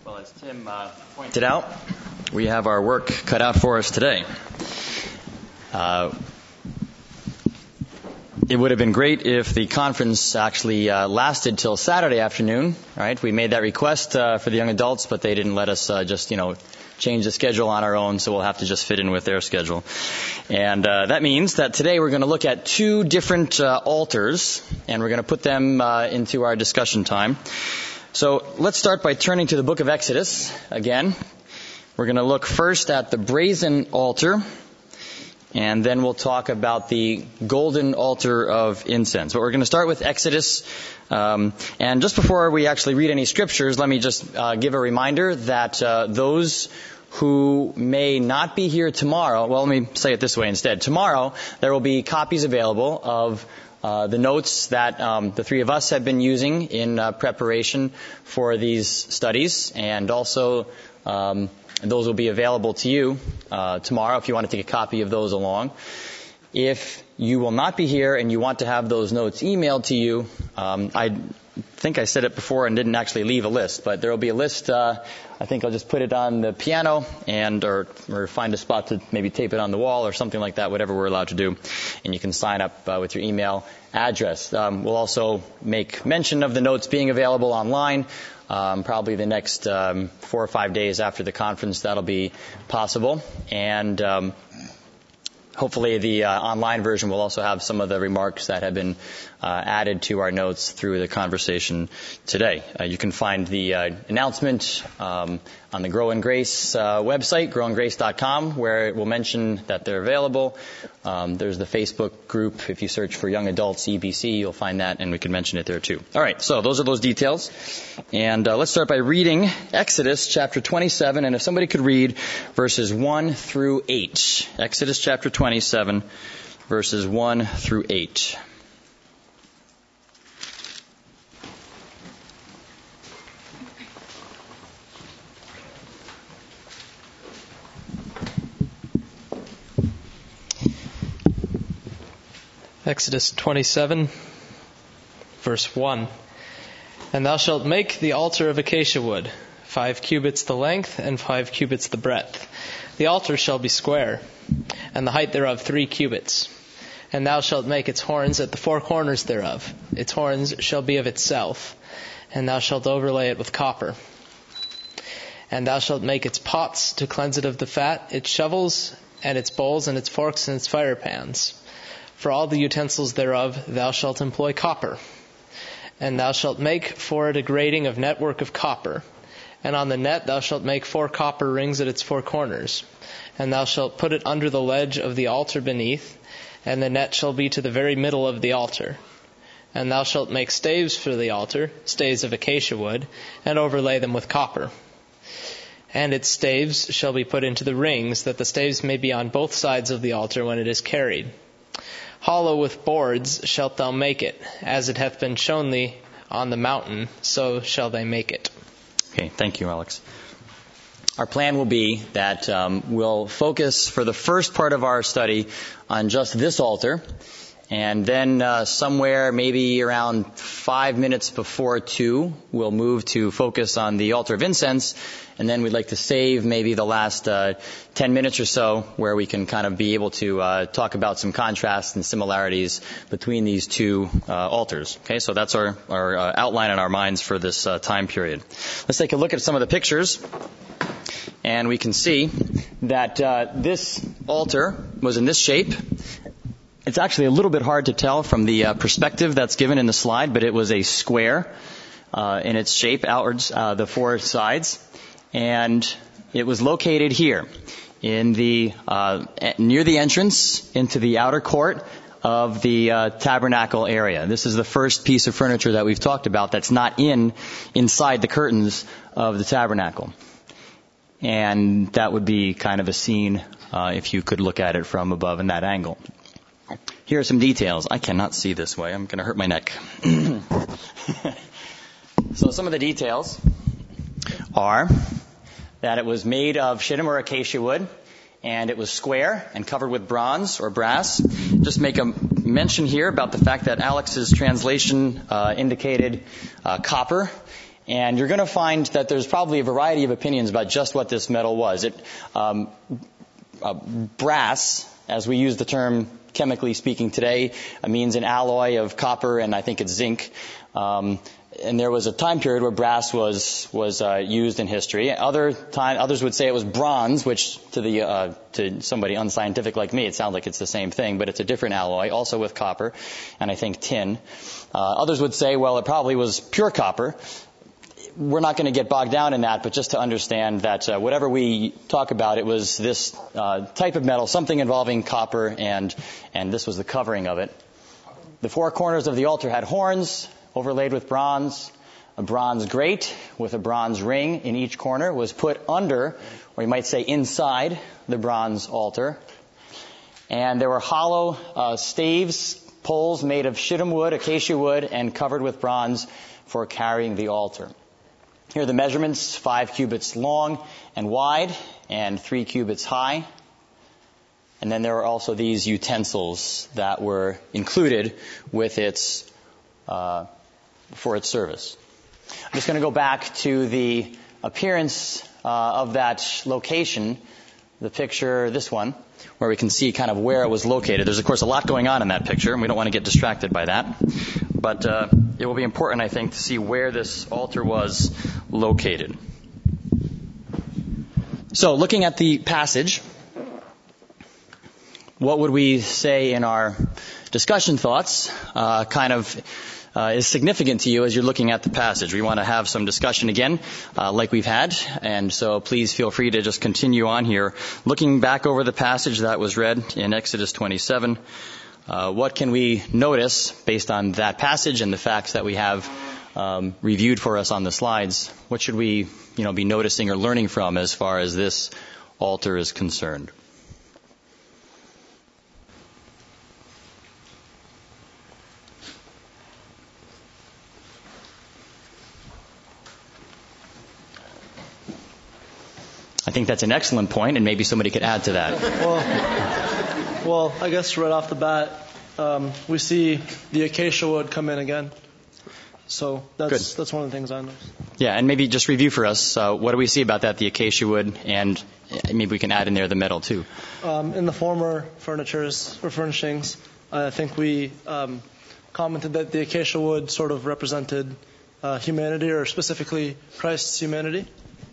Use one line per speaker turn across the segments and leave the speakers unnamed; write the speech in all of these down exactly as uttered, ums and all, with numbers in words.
Well, as Tim uh, pointed out, we have our work cut out for us today. Uh, it would have been great if the conference actually uh, lasted till Saturday afternoon, right? We made that request uh, for the young adults, but they didn't let us uh, just, you know, change the schedule on our own, so we'll have to just fit in with their schedule. And uh, that means that today we're going to look at two different uh, altars, and we're going to put them uh, into our discussion time. So let's start by turning to the book of Exodus again. We're going to look first at the brazen altar, and then we'll talk about the golden altar of incense. But we're going to start with Exodus. Um, and just before we actually read any scriptures, let me just uh, give a reminder that uh, those who may not be here tomorrow, well, let me say it this way instead. Tomorrow, there will be copies available of Uh, the notes that um, the three of us have been using in uh, preparation for these studies, and also um, those will be available to you uh, tomorrow if you want to take a copy of those along. If you will not be here and you want to have those notes emailed to you, um, I think I said it before and didn't actually leave a list, but there will be a list. Uh, I think I'll just put it on the piano and or, or find a spot to maybe tape it on the wall or something like that, whatever we're allowed to do. And you can sign up uh, with your email address. Um, we'll also make mention of the notes being available online. Um, probably the next um, four or five days after the conference, that'll be possible. And um, hopefully the uh, online version will also have some of the remarks that have been uh, added to our notes through the conversation today. Uh, you can find the uh, announcement um, on the Grow in Grace uh, website, grow in grace dot com, where it will mention that they're available. Um, there's the Facebook group. If you search for Young Adults E B C, you'll find that, and we can mention it there too. All right, so those are those details. And uh, let's start by reading Exodus chapter twenty-seven, and if somebody could read verses one through eight. Exodus chapter twenty-seven, verses one through eight.
Exodus twenty-seven, verse one. And thou shalt make the altar of acacia wood, five cubits the length, and five cubits the breadth. The altar shall be square, and the height thereof three cubits. And thou shalt make its horns at the four corners thereof. Its horns shall be of itself, and thou shalt overlay it with copper. And thou shalt make its pots to cleanse it of the fat, its shovels, and its bowls, and its forks, and its fire pans. For all the utensils thereof thou shalt employ copper. And thou shalt make for it a grating of network of copper. And on the net thou shalt make four copper rings at its four corners. And thou shalt put it under the ledge of the altar beneath, and the net shall be to the very middle of the altar. And thou shalt make staves for the altar, staves of acacia wood, and overlay them with copper. And its staves shall be put into the rings, that the staves may be on both sides of the altar when it is carried. Hollow with boards shalt thou make it, as it hath been shown thee on the mountain, so shall they make it.
Okay, thank you, Alex. Our plan will be that um, we'll focus for the first part of our study on just this altar, and then uh, somewhere maybe around five minutes before two, we'll move to focus on the altar of incense, and then we'd like to save maybe the last uh, ten minutes or so where we can kind of be able to uh, talk about some contrasts and similarities between these two uh, altars. Okay, so that's our, our uh, outline in our minds for this uh, time period. Let's take a look at some of the pictures. And we can see that uh, this altar was in this shape. It's actually a little bit hard to tell from the uh, perspective that's given in the slide, but it was a square uh, in its shape outwards, uh, the four sides. And it was located here in the uh, near the entrance into the outer court of the uh, tabernacle area. This is the first piece of furniture that we've talked about that's not in inside the curtains of the tabernacle. And that would be kind of a scene uh, if you could look at it from above in that angle. Here are some details. I cannot see this way. I'm going to hurt my neck. So some of the details are that it was made of shittim or acacia wood, and it was square and covered with bronze or brass. Just make a mention here about the fact that Alex's translation uh, indicated uh, copper. And you're going to find that there's probably a variety of opinions about just what this metal was. It, um, uh, brass, as we use the term chemically speaking today, uh, means an alloy of copper and I think it's zinc. Um, and there was a time period where brass was was uh, used in history. Other time, others would say it was bronze, which to the uh, to somebody unscientific like me, it sounds like it's the same thing, but it's a different alloy, also with copper, and I think tin. Uh, others would say, well, it probably was pure copper. We're not going to get bogged down in that, but just to understand that uh, whatever we talk about, it was this uh, type of metal, something involving copper, and and this was the covering of it. The four corners of the altar had horns overlaid with bronze. A bronze grate with a bronze ring in each corner was put under, or you might say inside, the bronze altar. And there were hollow uh, staves, poles made of shittim wood, acacia wood, and covered with bronze for carrying the altar. Here are the measurements: five cubits long and wide, and three cubits high. And then there are also these utensils that were included with its uh, for its service. I'm just going to go back to the appearance uh, of that location, the picture, this one, where we can see kind of where it was located. There's, of course, a lot going on in that picture, and we don't want to get distracted by that. But uh, it will be important, I think, to see where this altar was located. So, looking at the passage, what would we say in our discussion thoughts uh, kind of uh, is significant to you as you're looking at the passage? We want to have some discussion again, uh, like we've had, and so please feel free to just continue on here. Looking back over the passage that was read in Exodus twenty-seven, uh, what can we notice based on that passage and the facts that we have um, reviewed for us on the slides? What should we, you know, be noticing or learning from as far as this altar is concerned? I think that's an excellent point, and maybe somebody could add to that.
Well, well, I guess right off the bat, um, we see the acacia wood come in again. So that's
Good.
that's one of the things I noticed.
Yeah, and maybe just review for us, uh, what do we see about that, the acacia wood, and maybe we can add in there the metal too.
Um, in the former furnitures or furnishings, I think we um, commented that the acacia wood sort of represented uh, humanity, or specifically Christ's humanity.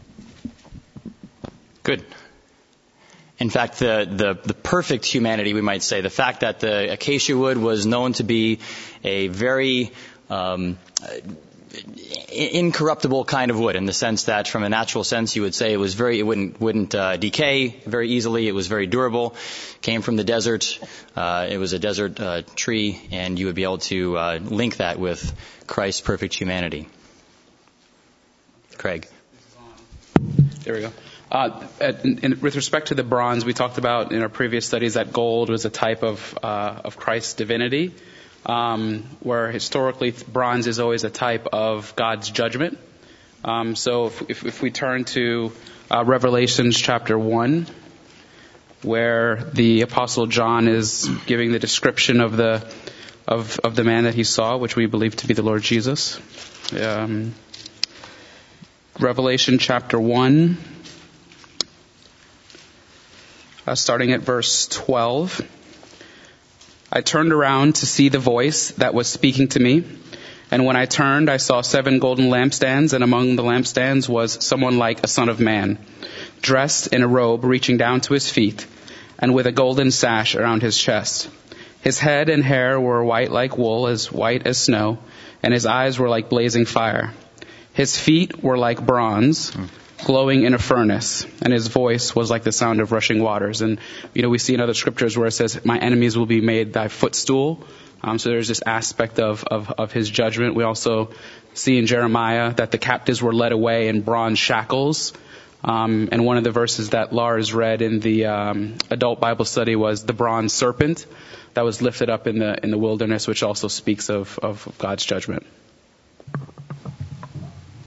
Good. In fact, the, the, the perfect humanity, we might say, the fact that the acacia wood was known to be a very um, incorruptible kind of wood, in the sense that, from a natural sense, you would say it was very, it wouldn't wouldn't uh, decay very easily. It was very durable. Came from the desert. Uh, it was a desert uh, tree, and you would be able to uh, link that with Christ's perfect humanity. Craig.
There we go. Uh, in, in, with respect to the bronze, we talked about in our previous studies that gold was a type of uh, of Christ's divinity, um, where historically bronze is always a type of God's judgment. Um, so if, if, if we turn to uh, Revelations chapter one, where the Apostle John is giving the description of the of of the man that he saw, which we believe to be the Lord Jesus. Um, Revelation chapter one. Uh, starting at verse twelve. I turned around to see the voice that was speaking to me. And when I turned, I saw seven golden lampstands, and among the lampstands was someone like a son of man, dressed in a robe reaching down to his feet, and with a golden sash around his chest. His head and hair were white like wool, as white as snow, and his eyes were like blazing fire. His feet were like bronze, glowing in a furnace, and his voice was like the sound of rushing waters. And, you know, we see in other scriptures where it says, my enemies will be made thy footstool. Um, so there's this aspect of, of, of his judgment. We also see in Jeremiah that the captives were led away in bronze shackles. Um, and one of the verses that Lars read in the um, adult Bible study was the bronze serpent that was lifted up in the in the wilderness, which also speaks of, of God's judgment.